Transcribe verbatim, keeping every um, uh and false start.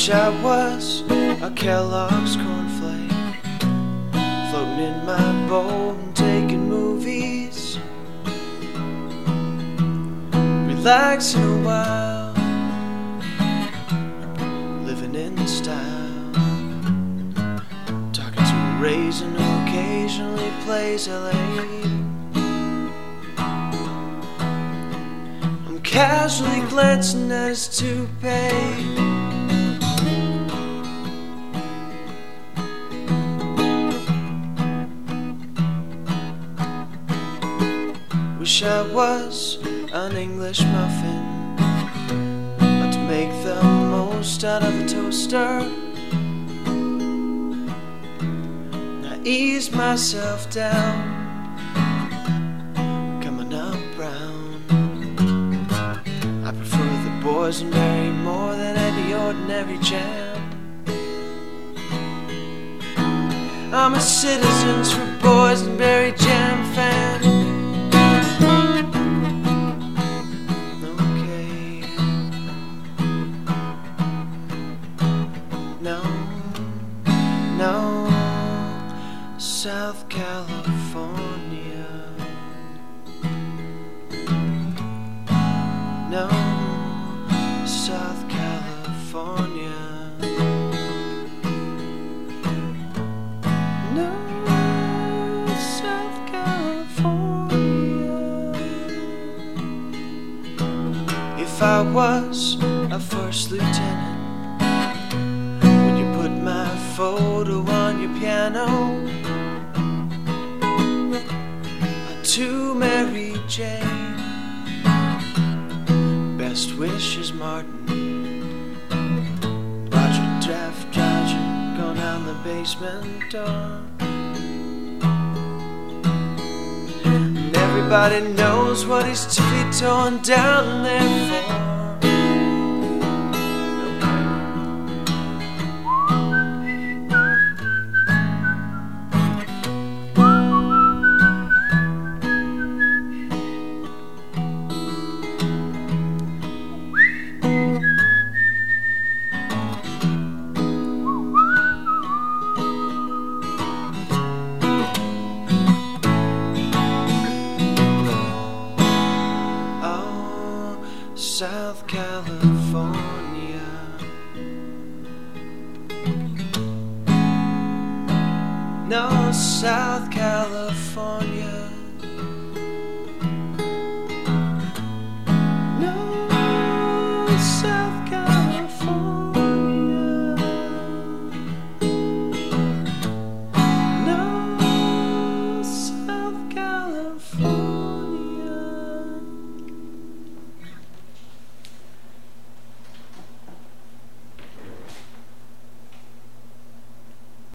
Wish I was a Kellogg's cornflake, floating in my boat and taking movies, relaxing a while, living in style, talking to a raisin who occasionally plays L A. I'm casually glancing at his toupee. Wish I was an English muffin, but to make the most out of a toaster, I ease myself down, coming up brown. I prefer the boysenberry more than any ordinary jam. I'm a Citizens for Boysenberry Jam fan. No, no, South California. No, South California. No, South California. If I was a first lieutenant, my photo on your piano, to Mary Jane, best wishes Martin, Roger Draft Dodger, gone down the basement door. And everybody knows what he's tippy-toeing down there for. South California. No, South California. No, South